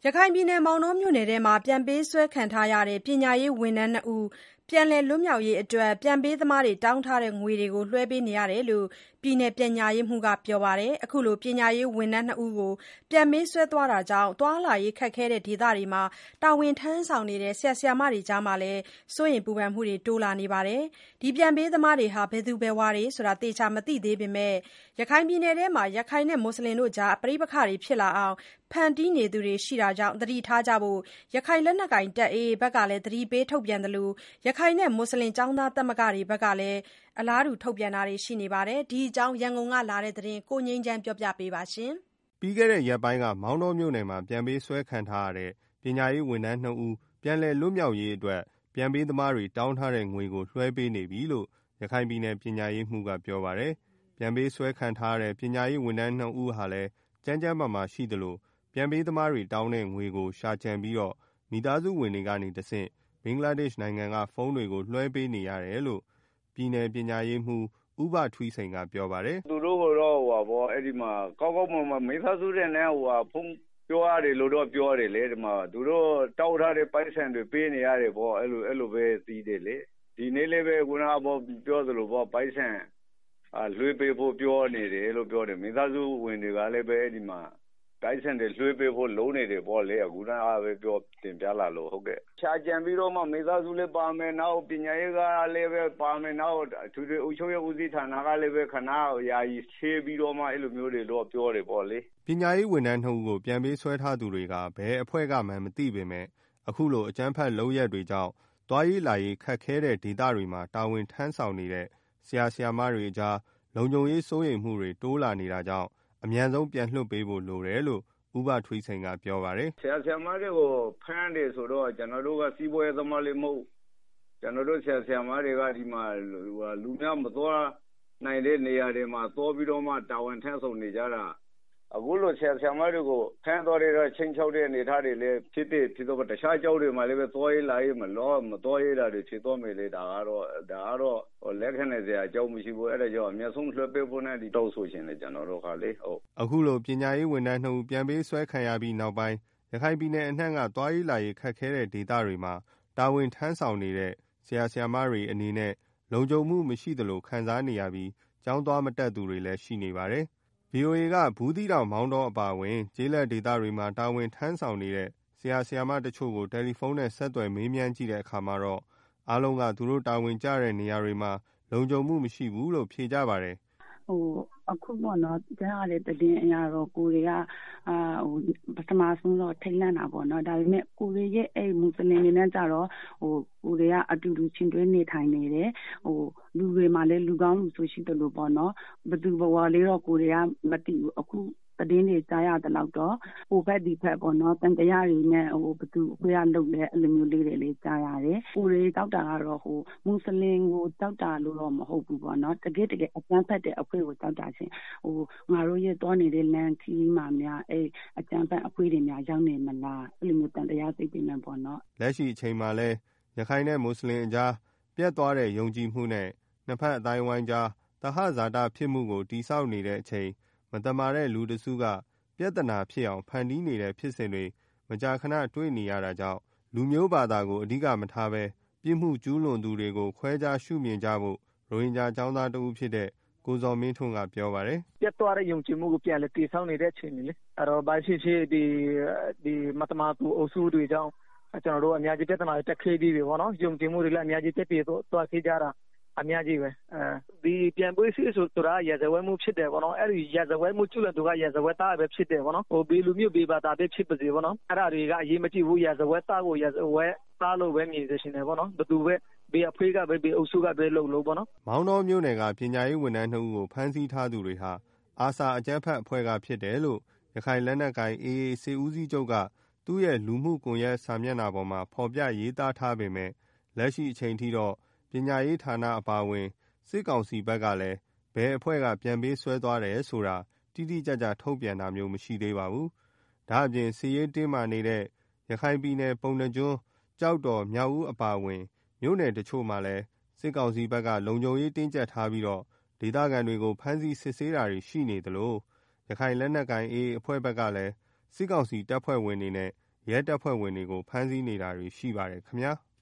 ရခိုင်ပြည်နယ်မောင်တောမြို့နယ်ထဲမှာပြန်ပေးဆွဲခံထားရတဲ့ပညာရေးဝန်ထမ်း2ဦးပြန်လည်လွတ်မြောက်ရေးအတွက်ပြန်ပေးသမားတွေတောင်းထားတဲ့ငွေတွေကိုလွှဲပေးနေရတယ်လို့ပြည်နယ်ပညာရေးမှူးကပြောပါတယ်။အခုလိုပညာရေးဝန်ထမ်း2ဦးကိုပြန်ပေးဆွဲသွားတာကြောင့်သွားလာရေးခက်ခဲတဲ့ဒေသတွေမှာတာဝန်ထမ်းဆောင်နေတဲ့ဆရာဆရာမတွေကြားမှာလည်းစိုးရိမ်ပူပန်မှုတွေတိုးလာနေပါတယ်။ဒီပြန်ပေးသမားတွေဟာဘယ်သူဘယ်ဝါတွေဆိုတာသေချာမသိသေးပေမဲ့ရခိုင်ပြည်နယ်ထဲမှာရခိုင်နဲ့မွတ်ဆလင်တို့ကြားပဋိပက္ခတွေဖြစ်လာအောင်ဖန်တီးနေသူတွေရှိတာကြောင့်သတိထားကြဖို့ရခိုင်လက်နက်ကိုင်တပ် AA ဘက်ကလည်းသတိပေးထုတ်ပြန်သလိုရခိုင်နဲ့မွတ်ဆလင်ကျောင်းသားသမဂ္ဂတွေဘက်ကလည်းအလားတူထုတ်ပြန်တာတွေရှိနေပါတယ်။ဒီအကြောင်းရန်ကုန်ကလာတဲ့သတင်းကိုငြိမ်းချမ်းပြောပြပေးပါရှင်။ပြီးခဲ့တဲ့ရက်ပိုင်းကမောင်တောမြို့နယ်မှာပြန်ပေးဆွဲခံထားရတဲ့ပညာရေးဝန်ထမ်း2ဦးပြန်လည်လွတ်မြောက်ရေးအတွက်ပြန်ပေးသမားတွေတောင်းထားတဲ့ငွေကိုလွှဲပေးနေပြီလို့ရခိုင်ပြည်နယ်ပညာရေးမှူးကပြောပါတယ်။ပြန်ပေးဆွဲခံထားရတဲ့ပညာရေးဝန်ထမ်း2ဦးဟာလည်းကျန်းကျန်းမာမာရှိသလိုပြန်ပေးသမားတွေတောင်းတဲ့ငွေကိုရှာကြံပြီးတော့မိသားစုဝင်တွေကနေတဆင့်ဘင်္ဂလားဒေ့ရှ်နိုင်ငံကဖုန်းတွေကိုလွှဲပေးနေရတယ်လို့ပြည်နယ်ပညာရေးမှူးဦးဘထွီးစိန်ကပြောပါတယ်။သူတို့ကတော့အဲ့ဒီမှာကောက်မမိသားစုတွေနဲ့ဖုန်းပြောရတယ်လို့တော့ပြောတယ်လေဒီမှာသူတို့တောက်ထားတဲ့ပိုက်ဆံတွေပေးနေရတယ်ပေါ့အဲ့လိုပဲသိတယ်လေဒီနေ့လည်းပဲခုနကပြောသလိုပေါ့ပိုက်ဆံလွှဲပေးဖို့ပြောနေတယ်လို့ပြောတယ်မိသားစုဝင်တွေကလည်းပဲဒီမှာတိုက်စံတွေလွှဲပေးဖို့လုံးနေတယ်ပေါ့လေအခုနကပဲပြောတင်ပြလာလို့ဟုတ်ကဲ့ရှာကြံပြီးတော့မှမိသားစုလည်းပါမယ်နောက်ပညာရေးကလည်းပဲပါမယ်နောက်အထူးအုပ်ချုပ်ရေးဦးစီးဌာနကလည်းပဲခဏယာယီရှင်းပြီးတော့မှအဲ့လိုမျိုးတွေတော့ပြောတယ်ပေါ့လေပညာရေးဝန်ထမ်း2ဦးကိုပြန်ပေးဆွဲထားသူတွေကဘယ်အဖွဲ့ကမှမသိပေမဲ့အခုလိုအကြမ်းဖက်လုပ်ရက်တွေကြောင့်သွားရေးလာရေးခက်ခဲတဲ့ဒေသတွေမှာတာဝန်ထမ်းဆောင်နေတဲ့ဆရာဆရာမတွေကြားလုံခြုံရေးစိုးရိမ်မှုတွေတိုးလာနေတာကြောင့်အမြန်ဆုံးပြန်လွှတ်ပေးဖို့လိုတယ်လို့ဦးဘထွီးစိန်ကပြောပါတယ်ဆရာဆရာမတွေကိုဖမ်းတယ်ဆိုတော့ကျွန်တော်တို့ကစီးပွားရေးသမားလေးမဟုတ်ကျွန်တော်တို့ဆရာဆရာမတွေကဒီမှာလူများမသွားနိုင်တဲ့နေရာတွေမှာသွားပြီးတော့မှတာဝန်ထမ်းဆောင်နေကြတာအခုလိုဆရာဆရာမတွေကိုဖမ်းသွားတဲ့ချင်းချောက်တဲ့အနေထားတွေလည်းဖြစ်တော့တခြားကြောက်တွေမှာလည်းပဲသွားရေးလာရေးမသွားရေးတာတွေဖြစ်သွားမယ်လေဒါကတော့လက်ခံနေစရာအကြောင်းမရှိဘူးအဲ့ဒါကြောင့်အများဆုံးလွှတ်ပေးဖို့နဲ့ဒီတောက်ဆိုရှင်လေကျွန်တော်တို့ခါလေဟုတ်အခုလိုပညာရေးဝန်ထမ်း2ဦးပြန်ပေးဆွဲခံရပြီးနောက်ပိုင်းရခိုင်ပြည်နယ်အနှံ့ကသွားရေးလာရေးခက်ခဲတဲ့ဒေသတွေမှာတာဝန်ထမ်းဆောင်နေတဲ့ဆရာဆရာမတွေအနေနဲ့လုံခြုံမှုမရှိသလိုခံစားနေရပြီးကျောင်းသွားမတက်သူတွေလည်းရှိနေပါတယ်VOA ကဘူးသီးတောင်မောင်တောအပါအဝင်ကျေးလက်ဒေသတွေမှာတာဝန်ထမ်းဆောင်နေတဲ့ဆရာဆရာမတချို့ကိုတယ်လီဖုန်းနဲ့ဆက်သွယ်မေးမြန်းကြည့်တဲ့အခါမှာတော့အားလုံးကသူတို့တာဝန်ကျတဲ့နေရာတွေမှာလုံခြုံမှုမရှိဘူးလို့ဖြေကြပါတယ်အခုပေါ့နော်ကြားရတဲ့သတင်းအရတော့ကိုတွေကပထမဆုံးတော့ထိတ်လန့်တာပေါ့နော်ဒါပေမဲ့ကိုတွေရဲ့အဲ့မွတ်စလင်တွေနဲ့ကြတော့ကိုတွေကအတူတူချင်းတွဲနေထိုင်နေတယ်လူတွေမှာလည်းလူကောင်းလူဆိုရှိတယ်လို့ပေါ့နော်ဘယ်သူဘဝလေးတော့ကိုတွေကမသိဘူးအခုသတင်းတွေကြားရတဲ့လောက်တော့ဟိုဘက်ဒီဘက်ပေါ့နော်တန်တရားတွေနဲ့ဘယ်သူအခွေရလုပ်လဲအဲ့လိုမျိုးလေးတွေလေးကြားရတယ်ကိုတွေတောက်တာကတော့မွတ်စလင်ကိုတောက်တာလို့တော့မဟုတ်ဘူးပေါ့နော်တကယ်အကျန်းဖက်တဲ့အခွေကိုတောက်တာချင်းငါတို့ရဲ့သွားနေတဲ့လမ်းခီးမှာများအဲ့အကျန်းဖက်အခွေတွေများရောက်နေမလားအဲ့လိုမျိုးတန်တရားစိတ်တွေနဲ့ပေါ့နော်လက်ရှိအချိန်မှာလဲရခိုင်နဲ့မွတ်စလင်အကြားပြတ်သွားတဲ့ယုံကြည်မှုနဲ့နှစ်ဖက်အတိုင်းဝိုင်းကြားတဟဇာတဖြစ်မှုကိုတိဆောက်နေတဲ့အချိန်မတမာတဲ့လူတစုကပြဿနာဖြစ်အောင်ဖန်တီးနေတဲ့ဖြစ်စဉ်တွေမကြာခဏတွေ့နေရတာကြောင့်လူမျိုးဘာသာကိုအဓိကမထားဘဲပြစ်မှုကျူးလွန်သူတွေကိုခွဲခြားရှုမြင်ကြဖို့ရိုဟင်ဂျာကျောင်းသားတဦးဖြစ်တဲ့ကိုဇော်မင်းထွန်းကပြောပါတယ်ပြတ်သွားတဲ့ယုံကြည်မှုကိုပြန်လဲတည်ဆောက်နေတဲ့အချိန်တွေလေအဲ့တော့ဘာဖြစ်ဖြစ်ဒီမတမာသူအုပ်စုတွေကြောင့်ကျွန်တော်တို့အများကြီးပြဿနာတက်ခဲပြီးပြီပေါ့နော်ယုံကြည်မှုတွေလည်းအများကြီးတက်ပြီးသွားခဲ့ကြတာအများကြီးပဲဒီပြန်ပွေးစီဆိုတာရာဇဝဲမှုဖြစ်တယ်ပေါ့နော်အဲ့ဒီရာဇဝဲမှုကျွလွန်သူကရာဇဝဲသားပဲဖြစ်တယ်ပေါ့နော်ဘေးလူမျိုးဘေးဘာသာပဲဖြစ်ပါစေပေါ့နော်အဲ့ဒါတွေကအရေးမကြီးဘူးရာဇဝဲသားကိုရာဇဝဲသားလို့ပဲမြည်စေရှင်တယ်ပေါ့နော်ဘသူပဲဘေးအဖွေးကပဲဘေးအုပ်စုကပဲလို့ပေါ့နော်မောင်တော်မြို့နယ်ကပညာရေးဝန်ထမ်း2ဦးကိုဖမ်းဆီးထားသူတွေဟာအာဆာအကြမ်းဖက်အဖွဲ့ကဖြစ်တယ်လို့ရခိုင်လက်နက်ကိုင် AA စစ်ဦးစီးချုပ်ကသူ့ရဲ့လူမှုကွန်ရက်စာမျက်နှာပေါ်မှာဖော်ပြရေးသားထားပေမဲ့လက်ရှိအချိန်ထိတော့ပညာရေးဌာနအပါအဝင်စစ်ကောင်စီဘက်ကလည်းဘယ်အဖွဲ့ကပြန်ပေးဆွဲသွားတယ်ဆိုတာတိတိကျကျထုတ်ပြန်တာမျိုးမရှိသေးပါဘူး။ဒါအပြင်စစ်ရေးတင်းမာနေတဲ့ရခိုင်ပြည်နယ်ပုဏ္ဏားကျွန်းကြောက်တော်မြောက်ဦးအပါအဝင်မြို့နယ်တချို့မှာလည်းစစ်ကောင်စီဘက်ကလုံခြုံရေးတင်းကျပ်ထားပြီးတော့ဒေသခံတွေကိုဖမ်းဆီးစစ်ဆေးတာတွေရှိနေသလိုရခိုင်လက်နက်ကိုင် AA အဖွဲ့ဘက်ကလည်းစစ်ကောင်စီတပ်ဖွဲ့ဝင်တွေနဲ့ရဲတပ်ဖွဲ့ဝင်တွေကိုဖမ်းဆီးနေတာတွေရှိပါတယ်ခင်ဗျာ။